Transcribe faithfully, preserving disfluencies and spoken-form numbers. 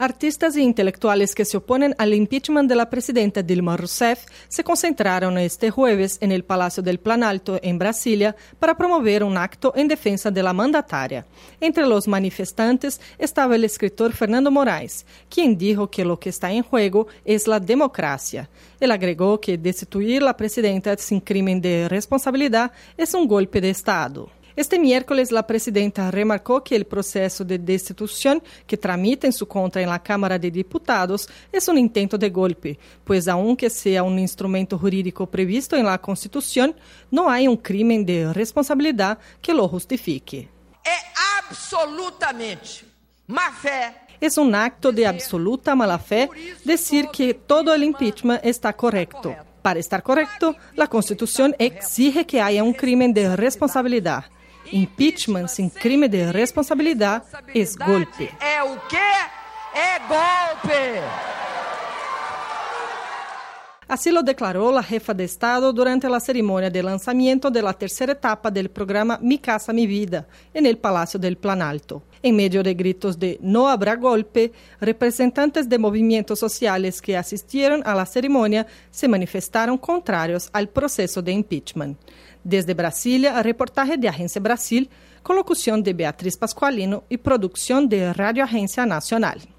Artistas e intelectuales que se oponen al impeachment de la presidenta Dilma Rousseff se concentraron este jueves en el Palacio del Planalto, en Brasilia, para promover un acto en defensa de la mandataria. Entre los manifestantes estaba el escritor Fernando Moraes, quien dijo que lo que está en juego es la democracia. Él agregó que destituir a la presidenta sin crimen de responsabilidad es un golpe de Estado. Este miércoles, la presidenta remarcó que el proceso de destitución que tramita en su contra en la Cámara de Diputados es un intento de golpe, pues aunque sea un instrumento jurídico previsto en la Constitución, no hay un crimen de responsabilidad que lo justifique. É absolutamente má fé. Es un acto de absoluta mala fe decir que todo el impeachment está correcto. Para estar correcto, la Constitución exige que haya un crimen de responsabilidad. Impeachment sin crime de responsabilidad es golpe. É o quê? É golpe! Así lo declaró la jefa de Estado durante la ceremonia de lanzamiento de la tercera etapa del programa Mi Casa, Mi Vida, en el Palacio del Planalto. En medio de gritos de "no habrá golpe", representantes de movimientos sociales que asistieron a la ceremonia se manifestaron contrarios al proceso de impeachment. Desde Brasilia, reportaje de Agência Brasil, con locución de Beatriz Pascualino y producción de Radio Agencia Nacional.